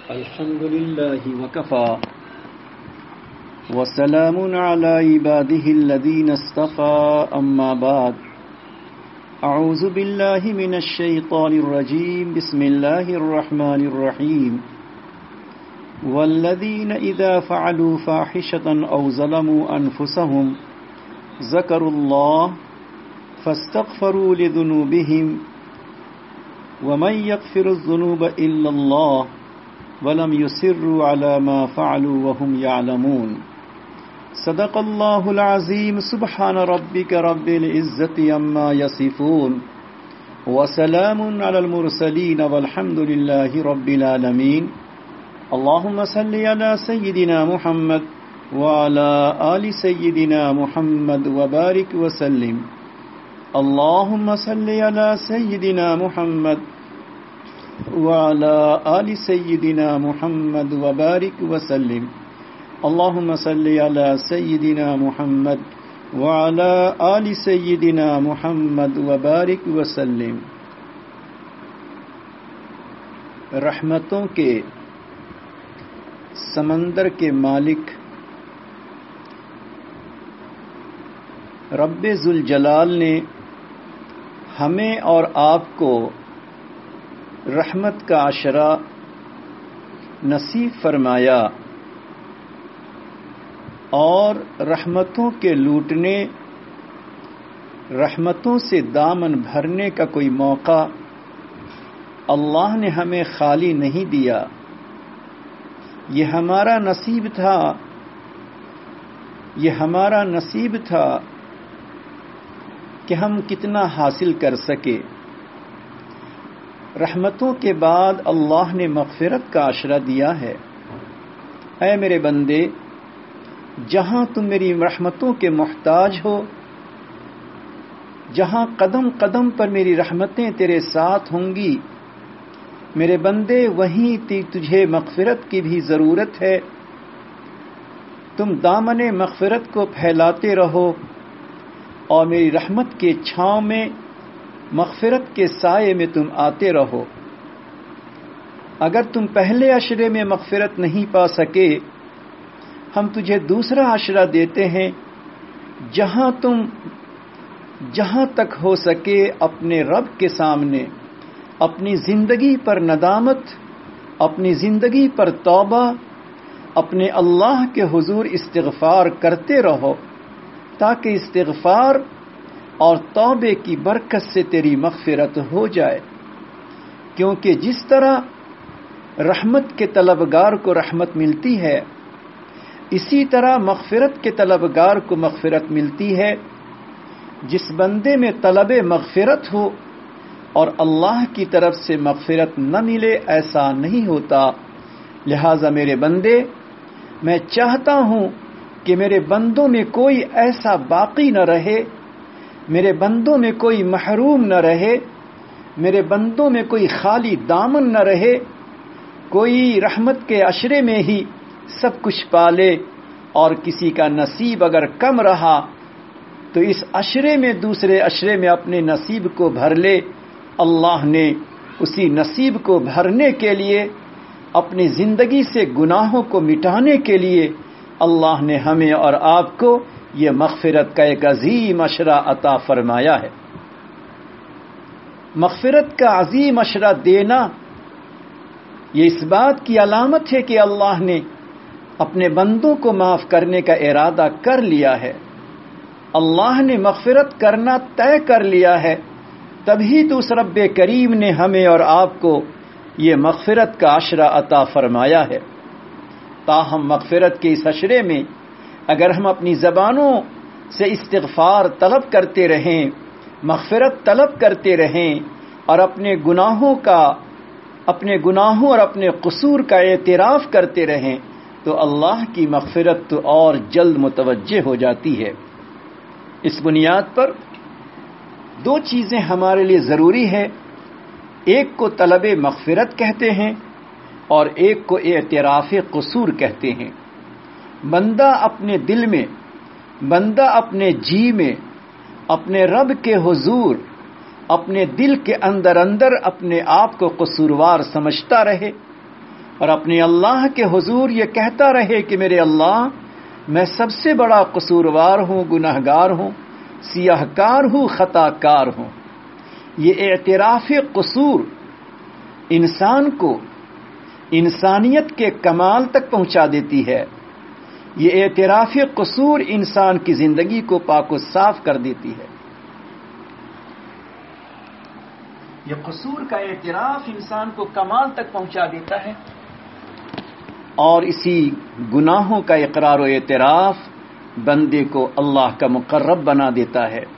الحمد لله وكفى وسلام على عباده الذين اصطفى أما بعد أعوذ بالله من الشيطان الرجيم بسم الله الرحمن الرحيم والذين إذا فعلوا فاحشة أو ظلموا أنفسهم ذكروا الله فاستغفروا لذنوبهم ومن يغفر الذنوب إلا الله ولم يصروا على ما فعلوا وهم يعلمون صدق الله العظيم سبحان ربك رب العزة عما يصفون وسلام على المرسلين والحمد لله رب العالمين اللهم صل على سيدنا محمد وعلى آل سيدنا محمد وبارك وسلم اللهم صل على سيدنا محمد وعلى آل سيدنا محمد وبارك وسلم اللهم صل على سيدنا محمد وعلى آل سيدنا محمد وبارك وسلم. رحمتوں کے سمندر کے مالک رب ذوالجلال نے ہمیں اور آپ کو رحمت کا عشرہ نصیب فرمایا اور رحمتوں کے لوٹنے، رحمتوں سے دامن بھرنے کا کوئی موقع اللہ نے ہمیں خالی نہیں دیا. یہ ہمارا نصیب تھا، یہ ہمارا نصیب تھا کہ ہم کتنا حاصل کر سکے. رحمتوں کے بعد اللہ نے مغفرت کا عشرہ دیا ہے. اے میرے بندے، جہاں تم میری رحمتوں کے محتاج ہو، جہاں قدم قدم پر میری رحمتیں تیرے ساتھ ہوں گی، میرے بندے وہیں تجھے مغفرت کی بھی ضرورت ہے. تم دامن مغفرت کو پھیلاتے رہو اور میری رحمت کے چھاؤں میں، مغفرت کے سائے میں تم آتے رہو. اگر تم پہلے عشرے میں مغفرت نہیں پا سکے، ہم تجھے دوسرا عشرہ دیتے ہیں جہاں تک ہو سکے اپنے رب کے سامنے اپنی زندگی پر ندامت، اپنی زندگی پر توبہ، اپنے اللہ کے حضور استغفار کرتے رہو، تاکہ استغفار اور توبے کی برکت سے تیری مغفرت ہو جائے. کیونکہ جس طرح رحمت کے طلبگار کو رحمت ملتی ہے، اسی طرح مغفرت کے طلبگار کو مغفرت ملتی ہے. جس بندے میں طلب مغفرت ہو اور اللہ کی طرف سے مغفرت نہ ملے، ایسا نہیں ہوتا. لہذا میرے بندے، میں چاہتا ہوں کہ میرے بندوں میں کوئی ایسا باقی نہ رہے، میرے بندوں میں کوئی محروم نہ رہے، میرے بندوں میں کوئی خالی دامن نہ رہے. کوئی رحمت کے عشرے میں ہی سب کچھ پالے اور کسی کا نصیب اگر کم رہا تو اس عشرے میں دوسرے عشرے میں اپنے نصیب کو بھر لے. اللہ نے اسی نصیب کو بھرنے کے لیے، اپنی زندگی سے گناہوں کو مٹانے کے لیے، اللہ نے ہمیں اور آپ کو یہ مغفرت کا ایک عظیم عشرہ عطا فرمایا ہے. مغفرت کا عظیم عشرہ دینا یہ اس بات کی علامت ہے کہ اللہ نے اپنے بندوں کو معاف کرنے کا ارادہ کر لیا ہے. اللہ نے مغفرت کرنا طے کر لیا ہے، تبھی تو اس رب کریم نے ہمیں اور آپ کو یہ مغفرت کا عشرہ عطا فرمایا ہے. تاہم مغفرت کے اس عشرے میں اگر ہم اپنی زبانوں سے استغفار طلب کرتے رہیں، مغفرت طلب کرتے رہیں اور اپنے گناہوں اور اپنے قصور کا اعتراف کرتے رہیں، تو اللہ کی مغفرت تو اور جلد متوجہ ہو جاتی ہے. اس بنیاد پر دو چیزیں ہمارے لیے ضروری ہے. ایک کو طلب مغفرت کہتے ہیں اور ایک کو اعتراف قصور کہتے ہیں. بندہ اپنے دل میں، بندہ اپنے جی میں، اپنے رب کے حضور اپنے دل کے اندر اپنے آپ کو قصوروار سمجھتا رہے اور اپنے اللہ کے حضور یہ کہتا رہے کہ میرے اللہ، میں سب سے بڑا قصوروار ہوں، گناہگار ہوں، سیاہ کار ہوں، خطا کار ہوں۔ یہ اعتراف قصور انسان کو انسانیت کے کمال تک پہنچا دیتی ہے۔ یہ اعتراف قصور انسان کی زندگی کو پاک و صاف کر دیتی ہے۔ یہ قصور کا اعتراف انسان کو کمال تک پہنچا دیتا ہے، اور اسی گناہوں کا اقرار و اعتراف بندے کو اللہ کا مقرب بنا دیتا ہے۔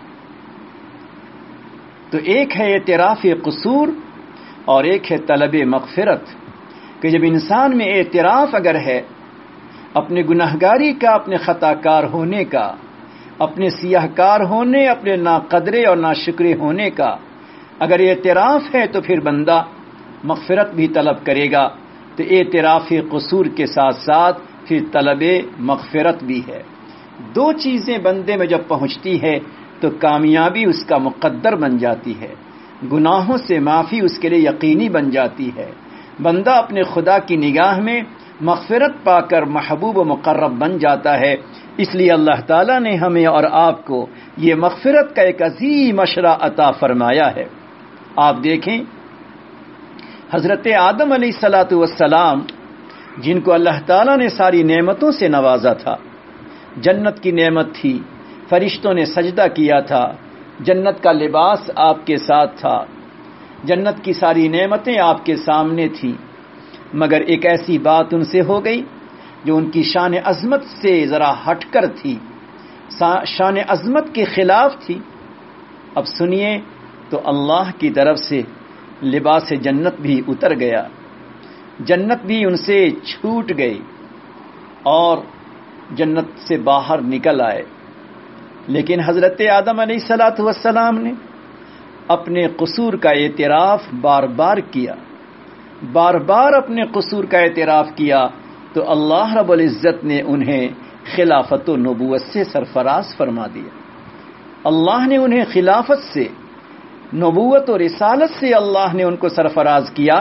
تو ایک ہے اعتراف قصور اور ایک ہے طلب مغفرت، کہ جب انسان میں اعتراف اگر ہے اپنے گناہگاری کا، اپنے خطا کار ہونے کا، اپنے سیاہ کار ہونے، اپنے ناقدرے اور ناشکرے ہونے کا اگر اعتراف ہے، تو پھر بندہ مغفرت بھی طلب کرے گا۔ تو اعتراف قصور کے ساتھ ساتھ پھر طلب مغفرت بھی ہے۔ دو چیزیں بندے میں جب پہنچتی ہے تو کامیابی اس کا مقدر بن جاتی ہے، گناہوں سے معافی اس کے لیے یقینی بن جاتی ہے۔ بندہ اپنے خدا کی نگاہ میں مغفرت پا کر محبوب و مقرب بن جاتا ہے۔ اس لیے اللہ تعالیٰ نے ہمیں اور آپ کو یہ مغفرت کا ایک عظیم اشرہ عطا فرمایا ہے۔ آپ دیکھیں، حضرت آدم علیہ السلام جن کو اللہ تعالیٰ نے ساری نعمتوں سے نوازا تھا، جنت کی نعمت تھی، فرشتوں نے سجدہ کیا تھا، جنت کا لباس آپ کے ساتھ تھا، جنت کی ساری نعمتیں آپ کے سامنے تھیں، مگر ایک ایسی بات ان سے ہو گئی جو ان کی شان عظمت سے ذرا ہٹ کر تھی، شان عظمت کے خلاف تھی۔ اب سنیے، تو اللہ کی طرف سے لباس جنت بھی اتر گیا، جنت بھی ان سے چھوٹ گئی اور جنت سے باہر نکل آئے۔ لیکن حضرت آدم علیہ السلام نے اپنے قصور کا اعتراف بار بار کیا، بار بار اپنے قصور کا اعتراف کیا، تو اللہ رب العزت نے انہیں خلافت و نبوت سے سرفراز فرما دیا۔ اللہ نے انہیں خلافت سے، نبوت و رسالت سے اللہ نے ان کو سرفراز کیا۔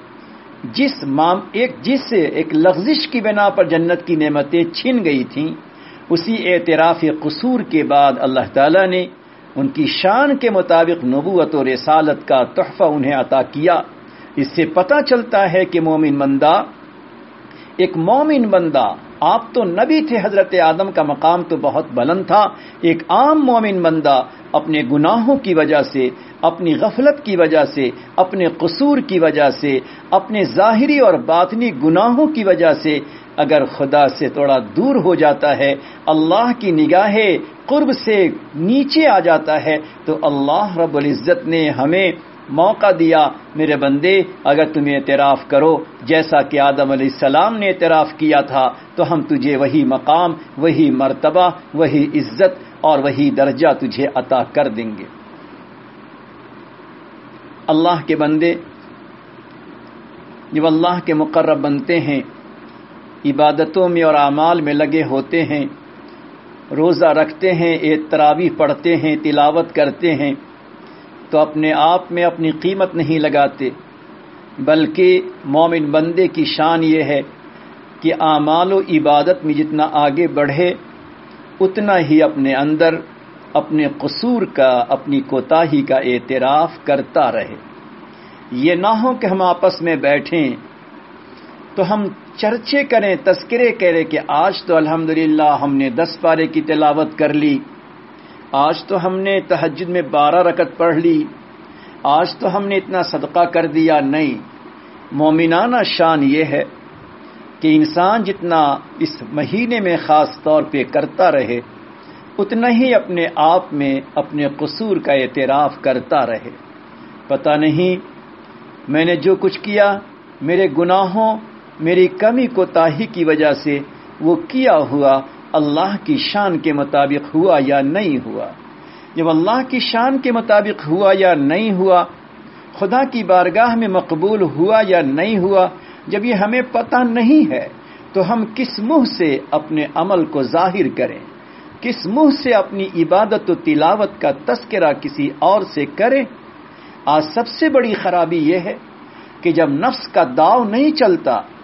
جس ایک لغزش کی بنا پر جنت کی نعمتیں چھن گئی تھیں، اسی اعتراف قصور کے بعد اللہ تعالیٰ نے ان کی شان کے مطابق نبوت و رسالت کا تحفہ انہیں عطا کیا۔ اس سے پتہ چلتا ہے کہ ایک مومن بندہ، آپ تو نبی تھے، حضرت آدم کا مقام تو بہت بلند تھا، ایک عام مومن بندہ اپنے گناہوں کی وجہ سے، اپنی غفلت کی وجہ سے، اپنے قصور کی وجہ سے، اپنے ظاہری اور باطنی گناہوں کی وجہ سے اگر خدا سے تھوڑا دور ہو جاتا ہے، اللہ کی نگاہ قرب سے نیچے آ جاتا ہے، تو اللہ رب العزت نے ہمیں موقع دیا، میرے بندے اگر تم اعتراف کرو جیسا کہ آدم علیہ السلام نے اعتراف کیا تھا، تو ہم تجھے وہی مقام، وہی مرتبہ، وہی عزت اور وہی درجہ تجھے عطا کر دیں گے۔ اللہ کے بندے جب اللہ کے مقرب بنتے ہیں، عبادتوں میں اور اعمال میں لگے ہوتے ہیں، روزہ رکھتے ہیں، تراویح پڑھتے ہیں، تلاوت کرتے ہیں، تو اپنے آپ میں اپنی قیمت نہیں لگاتے، بلکہ مومن بندے کی شان یہ ہے کہ اعمال و عبادت میں جتنا آگے بڑھے اتنا ہی اپنے اندر اپنے قصور کا، اپنی کوتاہی کا اعتراف کرتا رہے۔ یہ نہ ہو کہ ہم آپس میں بیٹھیں تو ہم چرچے کریں، تذکرے کریں کہ آج تو الحمدللہ ہم نے 10 پارے کی تلاوت کر لی، آج تو ہم نے تہجد میں 12 رکعت پڑھ لی، آج تو ہم نے اتنا صدقہ کر دیا۔ نہیں، مومنانہ شان یہ ہے کہ انسان جتنا اس مہینے میں خاص طور پہ کرتا رہے، اتنا ہی اپنے آپ میں اپنے قصور کا اعتراف کرتا رہے۔ پتہ نہیں میں نے جو کچھ کیا، میرے گناہوں، میری کمی کوتاہی کی وجہ سے وہ کیا ہوا اللہ کی شان کے مطابق ہوا یا نہیں ہوا۔ جب اللہ کی شان کے مطابق ہوا یا نہیں ہوا، خدا کی بارگاہ میں مقبول ہوا یا نہیں ہوا، جب یہ ہمیں پتہ نہیں ہے تو ہم کس منہ سے اپنے عمل کو ظاہر کریں، کس منہ سے اپنی عبادت و تلاوت کا تذکرہ کسی اور سے کریں؟ آج سب سے بڑی خرابی یہ ہے کہ جب نفس کا داؤ نہیں چلتا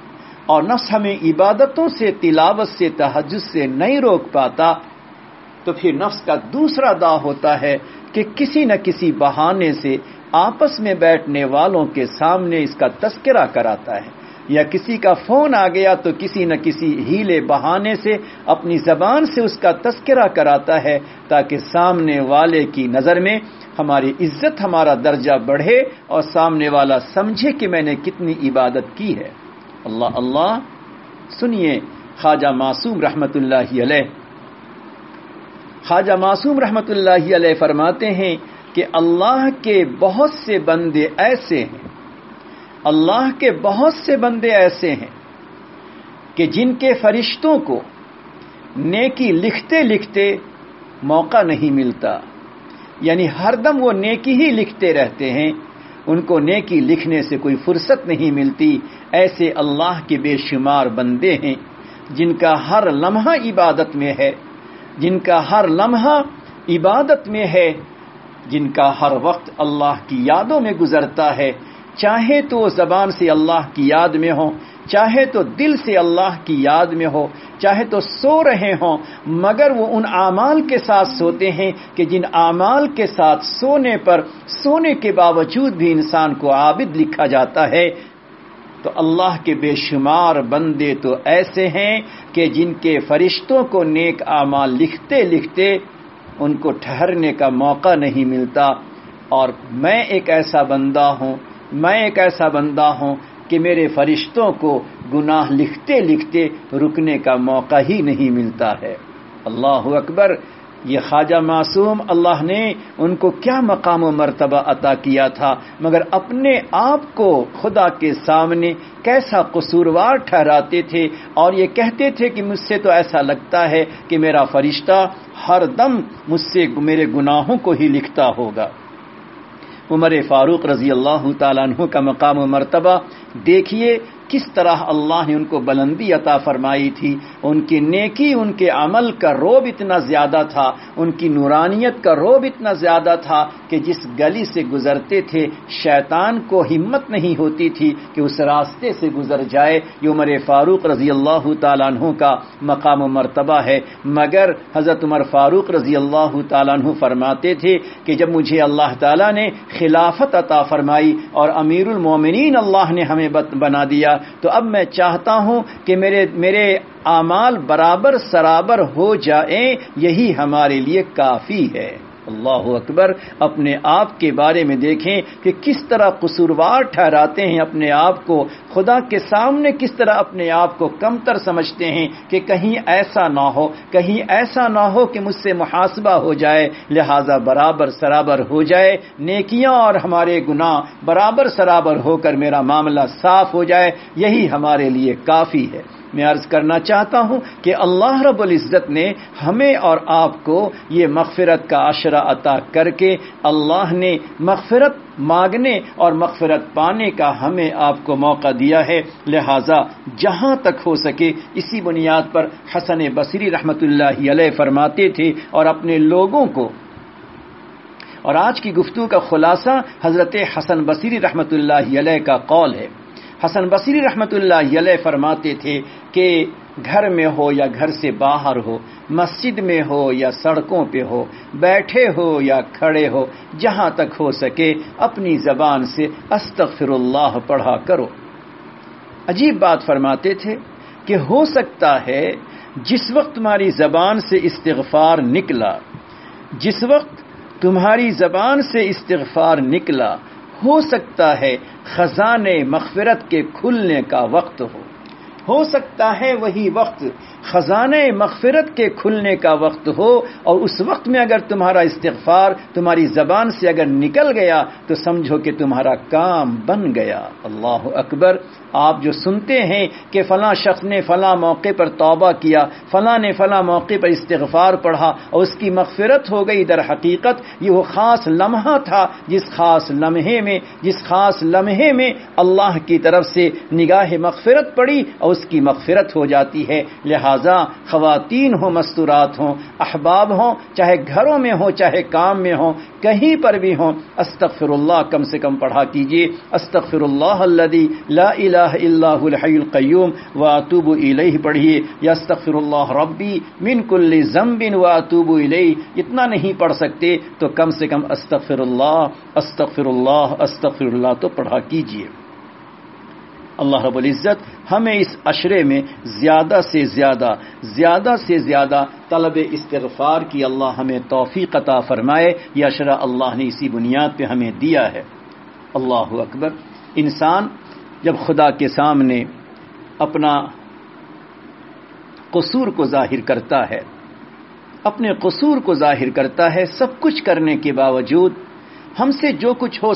اور نفس ہمیں عبادتوں سے، تلاوت سے، تہجد سے نہیں روک پاتا، تو پھر نفس کا دوسرا داؤ ہوتا ہے کہ کسی نہ کسی بہانے سے آپس میں بیٹھنے والوں کے سامنے اس کا تذکرہ کراتا ہے، یا کسی کا فون آ گیا تو کسی نہ کسی ہیلے بہانے سے اپنی زبان سے اس کا تذکرہ کراتا ہے، تاکہ سامنے والے کی نظر میں ہماری عزت، ہمارا درجہ بڑھے اور سامنے والا سمجھے کہ میں نے کتنی عبادت کی ہے۔ اللہ اللہ، سنیے خواجہ معصوم رحمت اللہ علیہ، خواجہ معصوم رحمت اللہ علیہ فرماتے ہیں کہ اللہ کے بہت سے بندے ایسے ہیں، اللہ کے بہت سے بندے ایسے ہیں کہ جن کے فرشتوں کو نیکی لکھتے لکھتے موقع نہیں ملتا، یعنی ہر دم وہ نیکی ہی لکھتے رہتے ہیں، ان کو نیکی لکھنے سے کوئی فرصت نہیں ملتی۔ ایسے اللہ کے بے شمار بندے ہیں جن کا ہر لمحہ عبادت میں ہے، جن کا ہر لمحہ عبادت میں ہے، جن کا ہر وقت اللہ کی یادوں میں گزرتا ہے، چاہے تو زبان سے اللہ کی یاد میں ہو، چاہے تو دل سے اللہ کی یاد میں ہو، چاہے تو سو رہے ہوں، مگر وہ ان اعمال کے ساتھ سوتے ہیں کہ جن اعمال کے ساتھ سونے پر، سونے کے باوجود بھی انسان کو عابد لکھا جاتا ہے۔ تو اللہ کے بے شمار بندے تو ایسے ہیں کہ جن کے فرشتوں کو نیک اعمال لکھتے لکھتے ان کو ٹھہرنے کا موقع نہیں ملتا، اور میں ایک ایسا بندہ ہوں کہ میرے فرشتوں کو گناہ لکھتے لکھتے رکنے کا موقع ہی نہیں ملتا ہے۔ اللہ اکبر! یہ خواجہ معصوم، اللہ نے ان کو کیا مقام و مرتبہ عطا کیا تھا، مگر اپنے آپ کو خدا کے سامنے کیسا قصوروار ٹھہراتے تھے، اور یہ کہتے تھے کہ مجھ سے تو ایسا لگتا ہے کہ میرا فرشتہ ہر دم مجھ سے میرے گناہوں کو ہی لکھتا ہوگا۔ عمر فاروق رضی اللہ تعالیٰ عنہ کا مقام و مرتبہ دیکھیے، کس طرح اللہ نے ان کو بلندی عطا فرمائی تھی، ان کی نیکی، ان کے عمل کا روب اتنا زیادہ تھا، ان کی نورانیت کا روب اتنا زیادہ تھا کہ جس گلی سے گزرتے تھے شیطان کو ہمت نہیں ہوتی تھی کہ اس راستے سے گزر جائے۔ یہ عمر فاروق رضی اللہ تعالیٰ عنہ کا مقام و مرتبہ ہے، مگر حضرت عمر فاروق رضی اللہ تعالیٰ عنہ فرماتے تھے کہ جب مجھے اللہ تعالیٰ نے خلافت عطا فرمائی اور امیر المومنین اللہ نے ہمیں بنا دیا، تو اب میں چاہتا ہوں کہ میرے اعمال برابر سرابر ہو جائیں، یہی ہمارے لیے کافی ہے۔ اللہ اکبر! اپنے آپ کے بارے میں دیکھیں کہ کس طرح قصوروار ٹھہراتے ہیں اپنے آپ کو، خدا کے سامنے کس طرح اپنے آپ کو کمتر سمجھتے ہیں کہ کہیں ایسا نہ ہو، کہیں ایسا نہ ہو کہ مجھ سے محاسبہ ہو جائے، لہذا برابر سرابر ہو جائے، نیکیاں اور ہمارے گناہ برابر سرابر ہو کر میرا معاملہ صاف ہو جائے، یہی ہمارے لیے کافی ہے۔ میں عرض کرنا چاہتا ہوں کہ اللہ رب العزت نے ہمیں اور آپ کو یہ مغفرت کا عشرہ عطا کر کے اللہ نے مغفرت مانگنے اور مغفرت پانے کا ہمیں آپ کو موقع دیا ہے، لہذا جہاں تک ہو سکے اسی بنیاد پر حسن بصری رحمت اللہ علیہ فرماتے تھے اور اپنے لوگوں کو، اور آج کی گفتگو کا خلاصہ حضرت حسن بصری رحمت اللہ علیہ کا قول ہے۔ حسن بصری رحمت اللہ علیہ فرماتے تھے کہ گھر میں ہو یا گھر سے باہر ہو، مسجد میں ہو یا سڑکوں پہ ہو، بیٹھے ہو یا کھڑے ہو، جہاں تک ہو سکے اپنی زبان سے استغفر اللہ پڑھا کرو۔ عجیب بات فرماتے تھے کہ ہو سکتا ہے جس وقت تمہاری زبان سے استغفار نکلا، جس وقت تمہاری زبان سے استغفار نکلا، ہو سکتا ہے خزانے مغفرت کے کھلنے کا وقت ہو سکتا ہے وہی وقت خزانے مغفرت کے کھلنے کا وقت ہو، اور اس وقت میں اگر تمہارا استغفار تمہاری زبان سے اگر نکل گیا تو سمجھو کہ تمہارا کام بن گیا۔ اللہ اکبر! آپ جو سنتے ہیں کہ فلاں شخص نے فلاں موقع پر توبہ کیا، فلاں نے فلاں موقع پر استغفار پڑھا اور اس کی مغفرت ہو گئی، در حقیقت یہ وہ خاص لمحہ تھا جس خاص لمحے میں اللہ کی طرف سے نگاہ مغفرت پڑی اور اس اس کی مغفرت ہو جاتی ہے. لہذا خواتین ہوں، مستورات ہوں، احباب ہوں، چاہے گھروں میں ہوں، چاہے کام میں ہوں، کہیں پر بھی ہوں، استغفر اللہ کم سے کم پڑھا کیجیے. استغفر اللہ الذی لا الہ الا هو الحی القیوم واتوب الیہ پڑھیے، یا استغفر اللہ ربی من کل ذنب واتوب الیہ. اتنا نہیں پڑھ سکتے تو کم سے کم استغفر اللہ استغفر اللہ استغفر اللہ تو پڑھا کیجیے. اللہ رب العزت ہمیں اس عشرے میں زیادہ سے زیادہ طلب استغفار کی اللہ ہمیں توفیق عطا فرمائے. یہ عشرہ اللہ نے اسی بنیاد پہ ہمیں دیا ہے. اللہ اکبر. انسان جب خدا کے سامنے اپنا قصور کو ظاہر کرتا ہے، اپنے قصور کو ظاہر کرتا ہے، سب کچھ کرنے کے باوجود ہم سے جو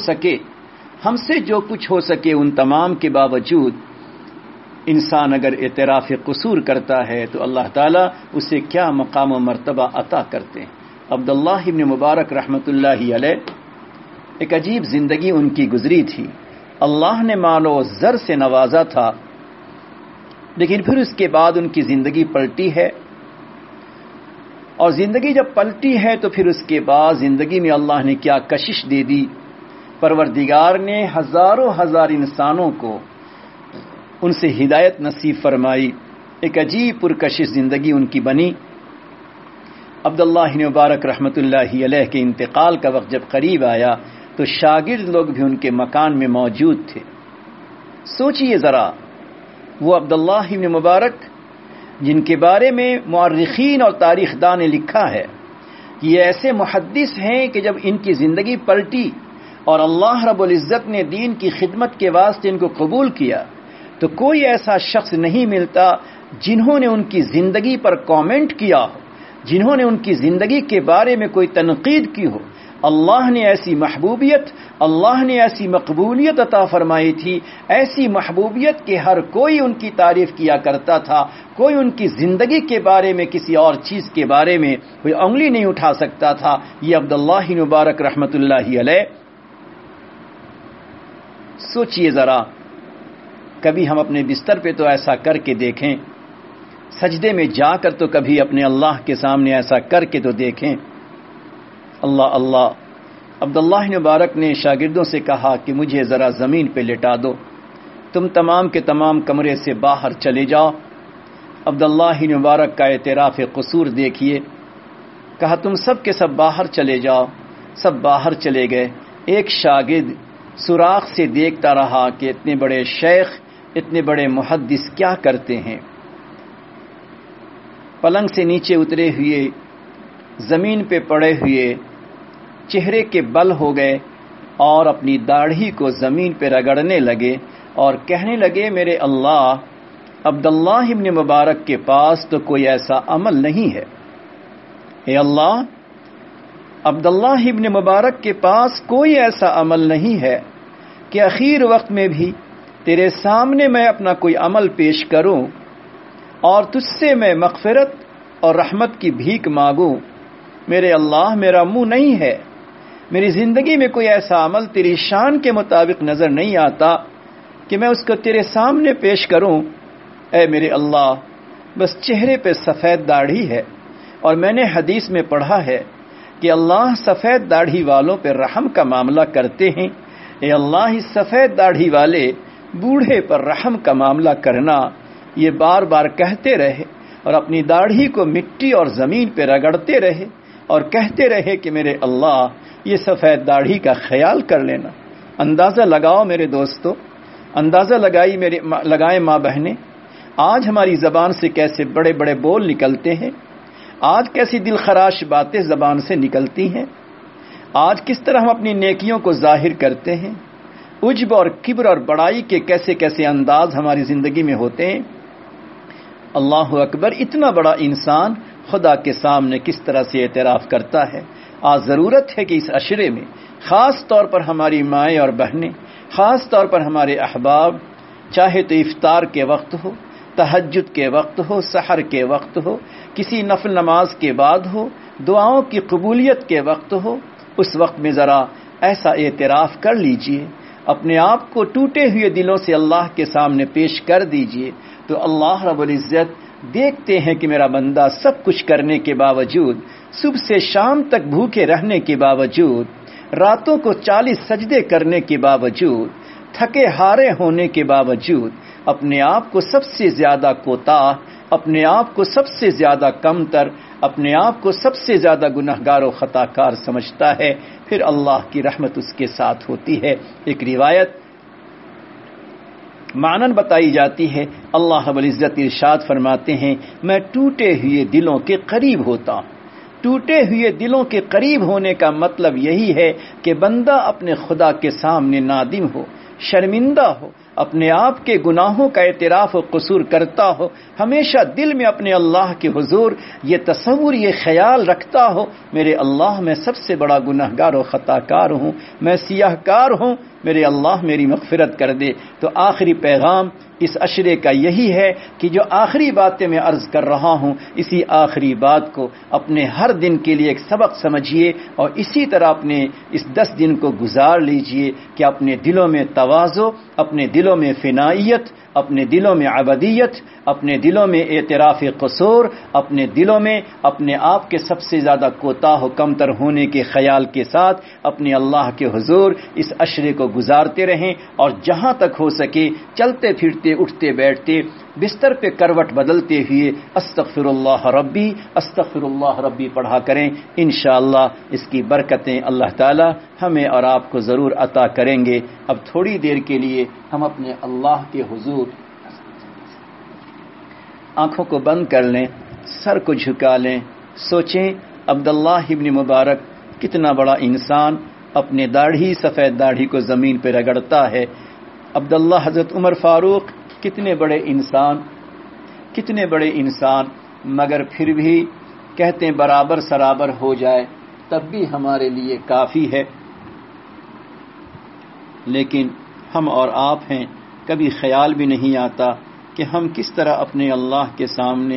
کچھ ہو سکے ان تمام کے باوجود انسان اگر اعتراف قصور کرتا ہے تو اللہ تعالیٰ اسے کیا مقام و مرتبہ عطا کرتے ہیں. عبداللہ ابن مبارک رحمۃ اللہ علیہ ایک عجیب زندگی ان کی گزری تھی. اللہ نے مال و زر سے نوازا تھا، لیکن پھر اس کے بعد ان کی زندگی پلٹی ہے. اور زندگی جب پلٹی ہے تو پھر اس کے بعد زندگی میں اللہ نے کیا کشش دے دی. پروردگار نے ہزاروں ہزار انسانوں کو ان سے ہدایت نصیب فرمائی. ایک عجیب پرکشش زندگی ان کی بنی. عبداللہ مبارک رحمۃ اللہ علیہ کے انتقال کا وقت جب قریب آیا تو شاگرد لوگ بھی ان کے مکان میں موجود تھے. سوچئے ذرا، وہ عبداللہ ابن مبارک جن کے بارے میں مورخین اور تاریخ داں نے لکھا ہے کہ یہ ایسے محدث ہیں کہ جب ان کی زندگی پلٹی اور اللہ رب العزت نے دین کی خدمت کے واسطے ان کو قبول کیا تو کوئی ایسا شخص نہیں ملتا جنہوں نے ان کی زندگی پر کامنٹ کیا ہو، جنہوں نے ان کی زندگی کے بارے میں کوئی تنقید کی ہو. اللہ نے ایسی محبوبیت، اللہ نے ایسی مقبولیت عطا فرمائی تھی، ایسی محبوبیت کہ ہر کوئی ان کی تعریف کیا کرتا تھا. کوئی ان کی زندگی کے بارے میں کسی اور چیز کے بارے میں کوئی انگلی نہیں اٹھا سکتا تھا. یہ عبداللہ مبارک رحمۃ اللہ علیہ. سوچئے ذرا، کبھی ہم اپنے بستر پہ تو ایسا کر کے دیکھیں، سجدے میں جا کر تو کبھی اپنے اللہ کے سامنے ایسا کر کے تو دیکھیں. اللہ اللہ. عبداللہ مبارک نے شاگردوں سے کہا کہ مجھے ذرا زمین پہ لٹا دو، تم تمام کے تمام کمرے سے باہر چلے جاؤ. عبداللہ مبارک کا اعتراف قصور دیکھیے. کہا تم سب کے سب باہر چلے جاؤ. سب باہر چلے گئے. ایک شاگرد سوراخ سے دیکھتا رہا کہ اتنے بڑے شیخ، اتنے بڑے محدث کیا کرتے ہیں. پلنگ سے نیچے اترے ہوئے، زمین پہ پڑے ہوئے، چہرے کے بل ہو گئے اور اپنی داڑھی کو زمین پہ رگڑنے لگے اور کہنے لگے میرے اللہ، عبداللہ ابن مبارک کے پاس تو کوئی ایسا عمل نہیں ہے. اے اللہ، عبداللہ ابن مبارک کے پاس کوئی ایسا عمل نہیں ہے کہ اخیر وقت میں بھی تیرے سامنے میں اپنا کوئی عمل پیش کروں اور تجھ سے میں مغفرت اور رحمت کی بھیک مانگوں. میرے اللہ، میرا منہ نہیں ہے، میری زندگی میں کوئی ایسا عمل تیری شان کے مطابق نظر نہیں آتا کہ میں اس کو تیرے سامنے پیش کروں. اے میرے اللہ، بس چہرے پہ سفید داڑھی ہے اور میں نے حدیث میں پڑھا ہے کہ اللہ سفید داڑھی والوں پہ رحم کا معاملہ کرتے ہیں. اے اللہ، اس سفید داڑھی والے بوڑھے پر رحم کا معاملہ کرنا. یہ بار بار کہتے رہے اور اپنی داڑھی کو مٹی اور زمین پہ رگڑتے رہے اور کہتے رہے کہ میرے اللہ، یہ سفید داڑھی کا خیال کر لینا. اندازہ لگاؤ میرے دوستو، اندازہ لگائیں ماں بہنیں، آج ہماری زبان سے کیسے بڑے بڑے بول نکلتے ہیں، آج کیسی دل خراش باتیں زبان سے نکلتی ہیں، آج کس طرح ہم اپنی نیکیوں کو ظاہر کرتے ہیں، عجب اور کبر اور بڑائی کے کیسے کیسے انداز ہماری زندگی میں ہوتے ہیں. اللہ اکبر. اتنا بڑا انسان خدا کے سامنے کس طرح سے اعتراف کرتا ہے. آج ضرورت ہے کہ اس عشرے میں خاص طور پر ہماری مائیں اور بہنیں، خاص طور پر ہمارے احباب، چاہے تو افطار کے وقت ہو، تہجد کے وقت ہو، سحر کے وقت ہو، کسی نفل نماز کے بعد ہو، دعاؤں کی قبولیت کے وقت ہو، اس وقت میں ذرا ایسا اعتراف کر لیجئے، اپنے آپ کو ٹوٹے ہوئے دلوں سے اللہ کے سامنے پیش کر دیجئے تو اللہ رب العزت دیکھتے ہیں کہ میرا بندہ سب کچھ کرنے کے باوجود، صبح سے شام تک بھوکے رہنے کے باوجود، راتوں کو 40 سجدے کرنے کے باوجود، تھکے ہارے ہونے کے باوجود، اپنے آپ کو سب سے زیادہ کوتاہ، اپنے آپ کو سب سے زیادہ کمتر، اپنے آپ کو سب سے زیادہ گنہگار و خطا کار سمجھتا ہے، پھر اللہ کی رحمت اس کے ساتھ ہوتی ہے۔ ایک روایت معنن بتائی جاتی ہے، اللہ رب العزت ارشاد فرماتے ہیں، میں ٹوٹے ہوئے دلوں کے قریب ہوتا ہوں۔ ٹوٹے ہوئے دلوں کے قریب ہونے کا مطلب یہی ہے کہ بندہ اپنے خدا کے سامنے نادم ہو، شرمندہ ہو، اپنے آپ کے گناہوں کا اعتراف و قصور کرتا ہو، ہمیشہ دل میں اپنے اللہ کے حضور یہ تصور، یہ خیال رکھتا ہو، میرے اللہ میں سب سے بڑا گنہگار و خطا کار ہوں، میں سیاہ کار ہوں، میرے اللہ میری مغفرت کر دے۔ تو آخری پیغام اس عشرے کا یہی ہے کہ جو آخری باتیں میں عرض کر رہا ہوں، اسی آخری بات کو اپنے ہر دن کے لیے ایک سبق سمجھیے، اور اسی طرح اپنے اس 10 دن کو گزار لیجئے کہ اپنے دلوں میں تواضع، اپنے دلوں میں فنائیت، اپنے دلوں میں عبدیت، اپنے دلوں میں اعتراف قصور، اپنے دلوں میں اپنے آپ کے سب سے زیادہ کوتاہ و کمتر ہونے کے خیال کے ساتھ اپنے اللہ کے حضور اس عشرے کو گزارتے رہیں، اور جہاں تک ہو سکے چلتے پھرتے، اٹھتے بیٹھتے، بستر پہ کروٹ بدلتے ہوئے استغفر اللہ ربی، استغفر اللہ ربی پڑھا کریں۔ انشاءاللہ اس کی برکتیں اللہ تعالی ہمیں اور آپ کو ضرور عطا کریں گے۔ اب تھوڑی دیر کے لیے ہم اپنے اللہ کے حضور آنکھوں کو بند کر لیں، سر کو جھکا لیں، سوچیں عبداللہ ابن مبارک کتنا بڑا انسان اپنے داڑھی، سفید داڑھی کو زمین پہ رگڑتا ہے۔ عبداللہ حضرت عمر فاروق کتنے بڑے انسان، مگر پھر بھی کہتے ہیں برابر سرابر ہو جائے تب بھی ہمارے لیے کافی ہے۔ لیکن ہم اور آپ ہیں، کبھی خیال بھی نہیں آتا کہ ہم کس طرح اپنے اللہ کے سامنے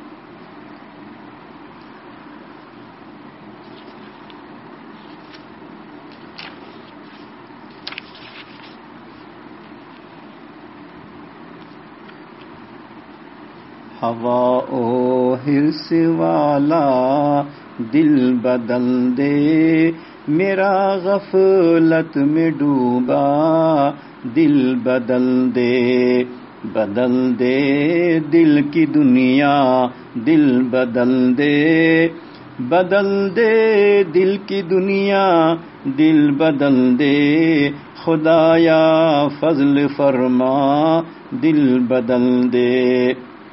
ہوا او حرص والا دل بدل دے، میرا غفلت میں ڈوبا دل بدل دے، بدل دے دل کی دنیا، دل بدل دے، بدل دے دل کی دنیا، دل بدل دے، خدایا فضل فرما دل بدل دے۔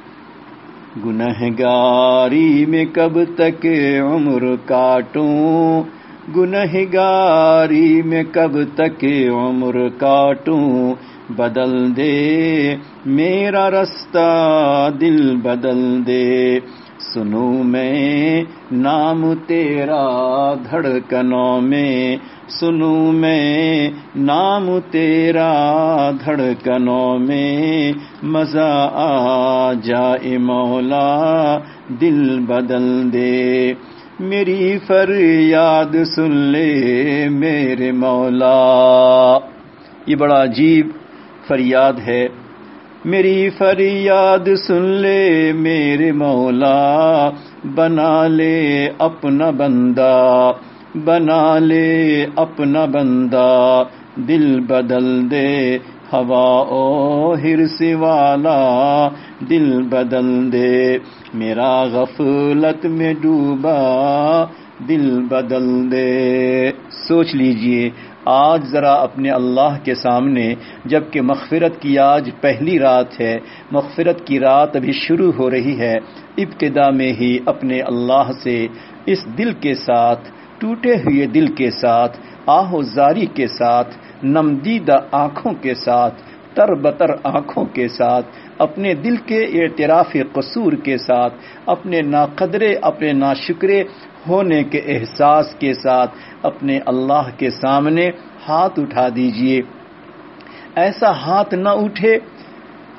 گنہگاری میں کب تک عمر کاٹوں، گنہگاری میں کب تک عمر کاٹوں، بدل دے میرا رستہ دل بدل دے، سنوں میں نام تیرا دھڑکنوں میں، سنوں میں نام تیرا دھڑکنوں میں، مزہ آ جائے مولا دل بدل دے، میری فریاد سن لے میرے مولا۔ یہ بڑا عجیب فریاد ہے، میری فریاد سن لے میرے مولا، بنا لے اپنا بندہ، بنا لے اپنا بندہ، دل بدل دے، ہوا او حرص والا دل بدل دے، میرا غفلت میں ڈوبا دل بدل دے۔ سوچ لیجئے آج ذرا اپنے اللہ کے سامنے، جبکہ مغفرت کی آج پہلی رات ہے، مغفرت کی رات ابھی شروع ہو رہی ہے، ابتدا میں ہی اپنے اللہ سے اس دل کے ساتھ، ٹوٹے ہوئے دل کے ساتھ، آہ و زاری کے ساتھ، نمدیدہ آنکھوں کے ساتھ، تر بتر آنکھوں کے ساتھ، اپنے دل کے اعتراف قصور کے ساتھ، اپنے ناقدرے، اپنے ناشکرے ہونے کے احساس کے ساتھ اپنے اللہ کے سامنے ہاتھ اٹھا دیجئے۔ ایسا ہاتھ نہ اٹھے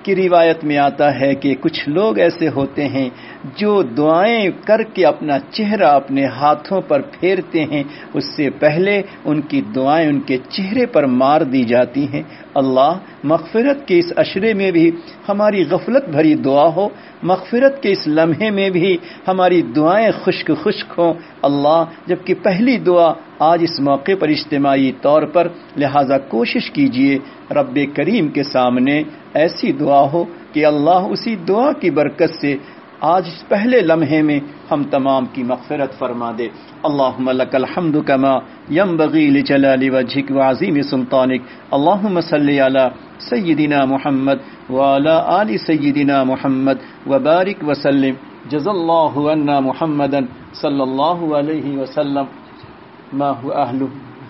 کہ روایت میں آتا ہے کہ کچھ لوگ ایسے ہوتے ہیں جو دعائیں کر کے اپنا چہرہ اپنے ہاتھوں پر پھیرتے ہیں، اس سے پہلے ان کی دعائیں ان کے چہرے پر مار دی جاتی ہیں۔ اللہ مغفرت کے اس عشرے میں بھی ہماری غفلت بھری دعا ہو، مغفرت کے اس لمحے میں بھی ہماری دعائیں خشک خشک ہوں اللہ، جبکہ پہلی دعا آج اس موقع پر اجتماعی طور پر، لہذا کوشش کیجئے رب کریم کے سامنے ایسی دعا ہو کہ اللہ اسی دعا کی برکت سے آج پہلے لمحے میں ہم تمام کی مغفرت فرما دے۔ اللہم لک الحمد کما ینبغی لجلال وجہک وعظیم سلطانک، اللہم صلی علی سیدنا محمد وعلی آل سیدنا محمد وبارک وسلم۔ جزا اللہ عنا محمدا صلی اللہ علیہ وسلم ما هو اہلہ۔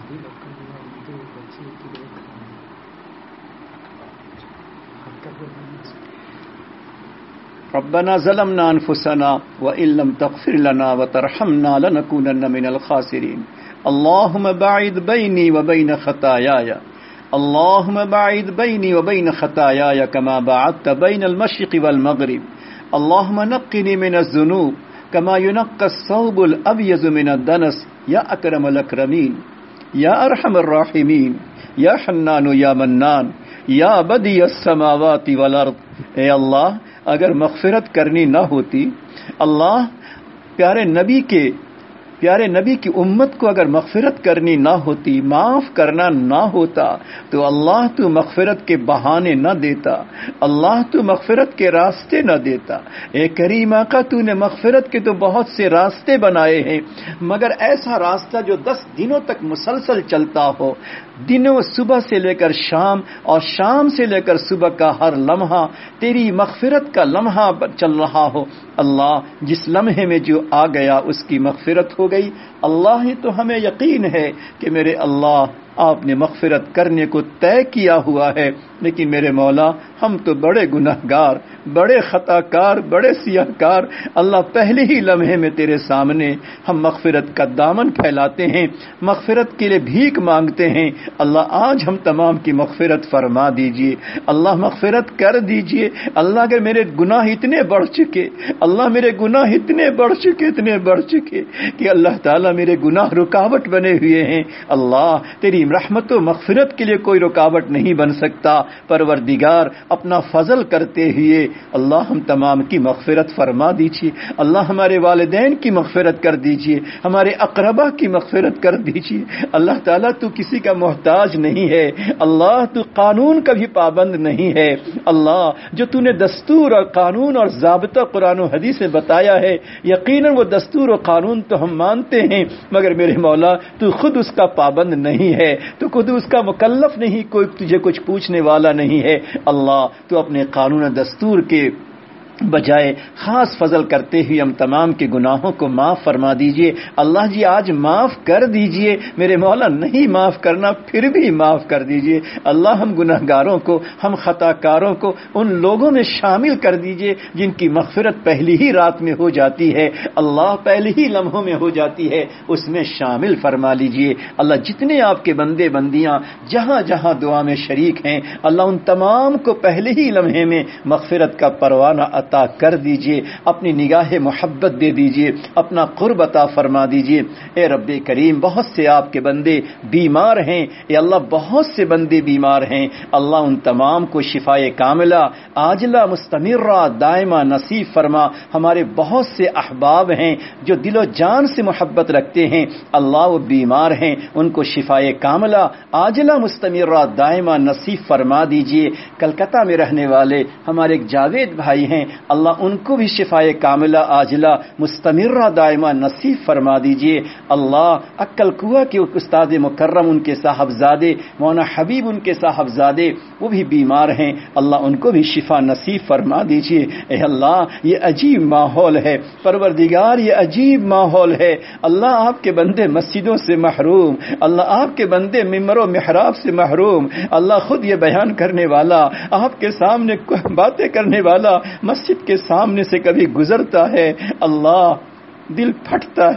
ربنا ظلمنا انفسنا وان لم تغفر لنا وترحمنا لنكونن من الخاسرين اللهم باعد بيني وبين خطاياي اللهم باعد بيني وبين خطاياي كما باعدت بين المشرق والمغرب اللهم نقني من الذنوب كما ينقى الثوب الابيض من الدنس يا اكرم الاكرمين يا ارحم الراحمين يا حنان يا منان يا بديع السماوات والارض۔ اے اللہ اگر مغفرت کرنی نہ ہوتی، اللہ پیارے نبی کی امت کو اگر مغفرت کرنی نہ ہوتی، معاف کرنا نہ ہوتا، تو اللہ تو مغفرت کے بہانے نہ دیتا، اللہ تو مغفرت کے راستے نہ دیتا۔ اے کریم آقا، تو نے مغفرت کے تو بہت سے راستے بنائے ہیں، مگر ایسا راستہ جو 10 دنوں تک مسلسل چلتا ہو، دنوں صبح سے لے کر شام اور شام سے لے کر صبح کا ہر لمحہ تیری مغفرت کا لمحہ چل رہا ہو، اللہ جس لمحے میں جو آ گیا اس کی مغفرت ہو گئی۔ اللہ ہی تو ہمیں یقین ہے کہ میرے اللہ آپ نے مغفرت کرنے کو طے کیا ہوا ہے، لیکن میرے مولا ہم تو بڑے گناہگار، بڑے خطا کار، بڑے سیاہ کار، اللہ پہلے ہی لمحے میں تیرے سامنے ہم مغفرت کا دامن پھیلاتے ہیں، مغفرت کے لیے بھیک مانگتے ہیں۔ اللہ آج ہم تمام کی مغفرت فرما دیجئے، اللہ مغفرت کر دیجئے۔ اللہ اگر میرے گناہ اتنے بڑھ چکے، اللہ میرے گناہ اتنے بڑھ چکے کہ اللہ تعالیٰ میرے گناہ رکاوٹ بنے ہوئے ہیں، اللہ تیری رحمت و مغفرت کے لیے کوئی رکاوٹ نہیں بن سکتا۔ پروردگار اپنا فضل کرتے ہوئے اللہ ہم تمام کی مغفرت فرما دیجیے، اللہ ہمارے والدین کی مغفرت کر دیجیے، ہمارے اقربا کی مغفرت کر دیجیے۔ اللہ تعالیٰ تو کسی کا محتاج نہیں ہے، اللہ تو قانون کا بھی پابند نہیں ہے، اللہ جو تو نے دستور اور قانون اور ضابطہ قرآن و حدیث میں بتایا ہے، یقیناً وہ دستور و قانون تو ہم مانتے ہیں، مگر میرے مولا تو خود اس کا پابند نہیں ہے، تو خود اس کا مکلف نہیں، کوئی تجھے کچھ پوچھنے والا نہیں ہے۔ اللہ تو اپنے قانون دستور کے بجائے خاص فضل کرتے ہوئے ہم تمام کے گناہوں کو معاف فرما دیجئے۔ اللہ جی آج معاف کر دیجئے، میرے مولا نہیں معاف کرنا پھر بھی معاف کر دیجئے۔ اللہ ہم گناہگاروں کو، ہم خطا کاروں کو ان لوگوں میں شامل کر دیجئے جن کی مغفرت پہلی ہی رات میں ہو جاتی ہے، اللہ پہلے ہی لمحوں میں ہو جاتی ہے، اس میں شامل فرما لیجئے۔ اللہ جتنے آپ کے بندے بندیاں جہاں جہاں دعا میں شریک ہیں، اللہ ان تمام کو پہلے ہی لمحے میں مغفرت کا پروانہ عطا کر دیجئے، اپنی نگاہ محبت دے دیجئے، اپنا قرب عطا فرما دیجئے۔ اے رب کریم بہت سے آپ کے بندے بیمار ہیں، اے اللہ بہت سے بندے بیمار ہیں، اللہ ان تمام کو شفائے کاملہ عاجلہ مستمرہ دائمہ نصیب فرما۔ ہمارے بہت سے احباب ہیں جو دل و جان سے محبت رکھتے ہیں، اللہ وہ بیمار ہیں، ان کو شفائے کاملہ عاجلہ مستمرہ دائمہ نصیب فرما دیجئے۔ کلکتہ میں رہنے والے ہمارے ایک جاوید بھائی ہیں، اللہ ان کو بھی شفائے کاملہ عاجلہ مستمرہ دائمہ نصیب فرما دیجئے۔ اللہ عقل کوہ کے استاد مکرم ان کے صاحبزادے مولانا حبیب ان کے صاحبزادے وہ بھی بیمار ہیں، اللہ ان کو بھی شفا نصیب فرما دیجئے۔ اے اللہ یہ عجیب ماحول ہے، پروردگار یہ عجیب ماحول ہے، اللہ آپ کے بندے مسجدوں سے محروم، اللہ آپ کے بندے ممبر و محراب سے محروم، اللہ خود یہ بیان کرنے والا، آپ کے سامنے باتیں کرنے والا مسجد کے سامنے سے کبھی گزرتا ہے، اللہ دل پھٹتا ہے،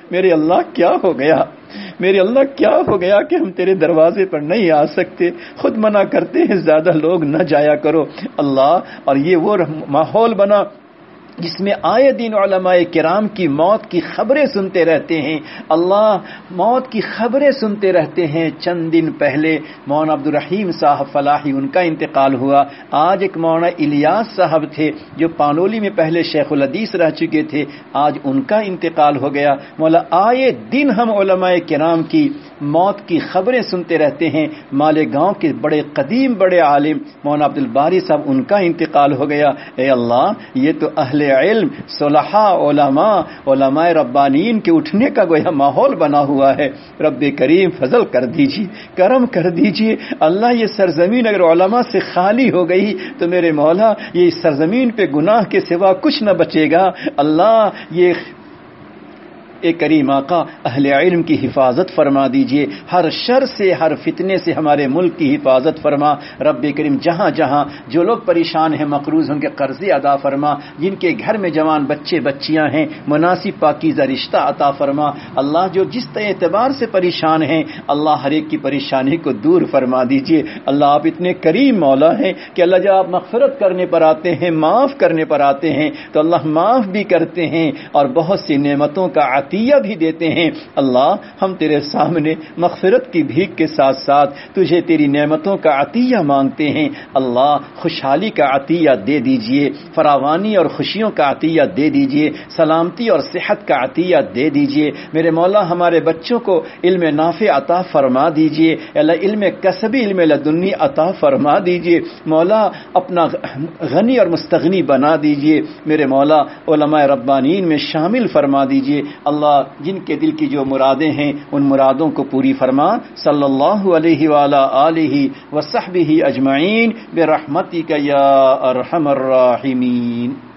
میرے اللہ کیا ہو گیا، میرے اللہ کیا ہو گیا کہ ہم تیرے دروازے پر نہیں آ سکتے، خود منع کرتے ہیں زیادہ لوگ نہ جایا کرو اللہ۔ اور یہ وہ ماحول بنا جس میں آئے دن علماء کرام کی موت کی خبریں سنتے رہتے ہیں، اللہ موت کی خبریں سنتے رہتے ہیں۔ چند دن پہلے مولانا عبد الرحیم صاحب فلاحی ان کا انتقال ہوا، آج ایک مولانا الیاس صاحب تھے جو پانولی میں پہلے شیخ الحدیث رہ چکے تھے، آج ان کا انتقال ہو گیا۔ مولا آئے دن ہم علماء کرام کی موت کی خبریں سنتے رہتے ہیں۔ مالیگاؤں کے بڑے قدیم بڑے عالم مولانا عبد الباری صاحب ان کا انتقال ہو گیا۔ اے اللہ یہ تو اہل علم صلحاء علماء ربانین کے اٹھنے کا گویا ماحول بنا ہوا ہے۔ رب کریم فضل کر دیجیے، کرم کر دیجیے اللہ۔ یہ سرزمین اگر علماء سے خالی ہو گئی تو میرے مولا یہ سرزمین پہ گناہ کے سوا کچھ نہ بچے گا اللہ۔ یہ اے کریم آقا اہل علم کی حفاظت فرما دیجئے، ہر شر سے ہر فتنے سے ہمارے ملک کی حفاظت فرما رب کریم۔ جہاں جہاں جو لوگ پریشان ہیں مقروض ان کے قرضے ادا فرما، جن کے گھر میں جوان بچے بچیاں ہیں مناسب پاکیزہ رشتہ عطا فرما اللہ۔ جو جس اعتبار سے پریشان ہیں اللہ ہر ایک کی پریشانی کو دور فرما دیجئے اللہ۔ آپ اتنے کریم مولا ہیں کہ اللہ جب آپ مغفرت کرنے پر آتے ہیں، معاف کرنے پر آتے ہیں تو اللہ معاف بھی کرتے ہیں اور بہت سی نعمتوں کا عطیہ بھی دیتے ہیں اللہ۔ ہم تیرے سامنے مغفرت کی بھیک کے ساتھ ساتھ تجھے تیری نعمتوں کا عطیہ مانگتے ہیں اللہ۔ خوشحالی کا عطیہ دے دیجئے، فراوانی اور خوشیوں کا عطیہ دے دیجئے، سلامتی اور صحت کا عطیہ دے دیجئے میرے مولا۔ ہمارے بچوں کو علم نافع عطا فرما دیجئے اللہ، علم کسبی علم لدنی عطا فرما دیجئے مولا۔ اپنا غنی اور مستغنی بنا دیجئے میرے مولا، علماء ربانین میں شامل فرما دیجئے اللہ۔ جن کے دل کی جو مرادیں ہیں ان مرادوں کو پوری فرما۔ صلی اللہ علیہ وعلی آلہ وصحبہ اجمعین برحمتک یا ارحم الراحمین۔